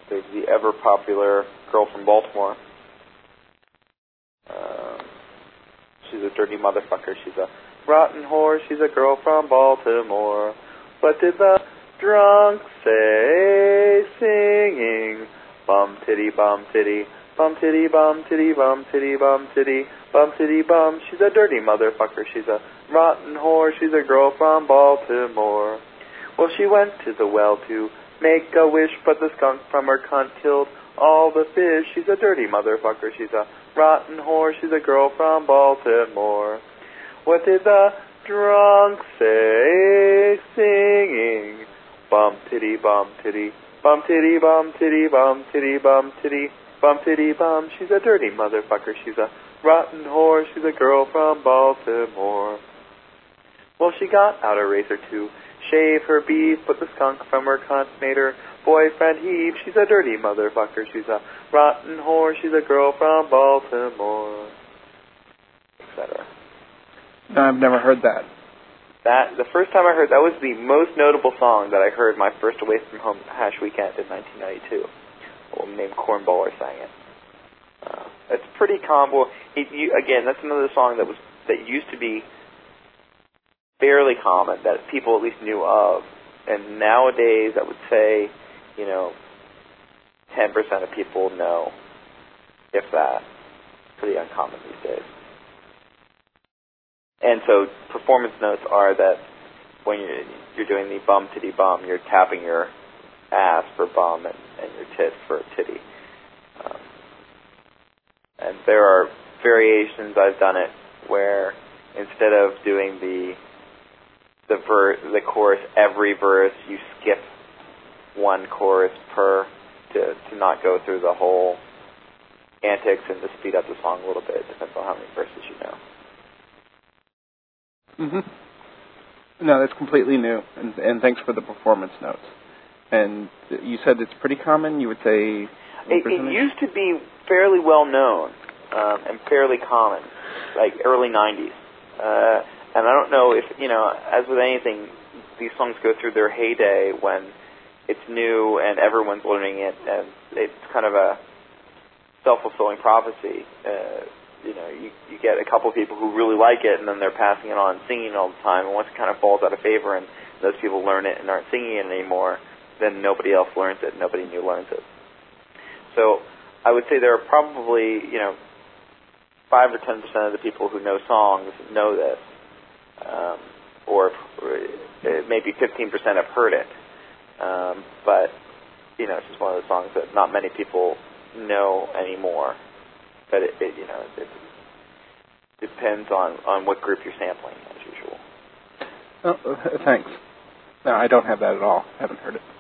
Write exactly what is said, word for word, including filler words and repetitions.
There's the ever-popular Girl from Baltimore. Um, she's a dirty motherfucker. She's a rotten whore. She's a girl from Baltimore. What did the drunk say singing? Bum titty bum titty, bum titty bum titty bum titty bum titty, bum titty bum. She's a dirty motherfucker. She's a rotten whore. She's a girl from Baltimore. Well, she went to the well to make a wish, but the skunk from her cunt killed all the fish. She's a dirty motherfucker. She's a rotten whore. She's a girl from Baltimore. What did the drunk say singing? Bum titty bum titty, bum titty bum titty bum titty bum titty, bum titty bum. She's a dirty motherfucker. She's a rotten whore. She's a girl from Baltimore. Well, she got out a razor to shave her beef, but the skunk from her cunt made her boyfriend heave. She's a dirty motherfucker. She's a rotten whore. She's a girl from Baltimore, et cetera. No, I've never heard that. That the first time I heard that was the most notable song that I heard my first Away from Home Hash weekend in nineteen ninety-two. A woman named Cornballer sang it. Uh, it's pretty common. It, you, again, that's another song that was that used to be fairly common, that people at least knew of. And nowadays, I would say, you know, ten percent of people know, if that. Pretty uncommon these days. And so performance notes are that when you're, you're doing the bum titty bum, you're tapping your ass for bum and, and your tit for titty. Um, and there are variations, I've done it, where instead of doing the the ver- the chorus every verse, you skip one chorus per to, to not go through the whole antics and to speed up the song a little bit. It depends on how many verses you know. Mm-hmm. No, that's completely new, and, and thanks for the performance notes. And you said it's pretty common, you would say? It, it used to be fairly well known um, and fairly common, like early nineties. Uh, and I don't know if, you know, as with anything, these songs go through their heyday when it's new and everyone's learning it, and it's kind of a self-fulfilling prophecy. Uh, you know, you, you get a couple of people who really like it, and then they're passing it on and singing it all the time, and once it kind of falls out of favor and those people learn it and aren't singing it anymore, then nobody else learns it, nobody new learns it. So I would say there are probably, you know, five or ten percent of the people who know songs know this, um, or, or maybe fifteen percent have heard it. Um, but, you know, it's just one of those songs that not many people know anymore. But, it, it you know, it, it depends on, on what group you're sampling, as usual. Oh, thanks. No, I don't have that at all. I haven't heard it.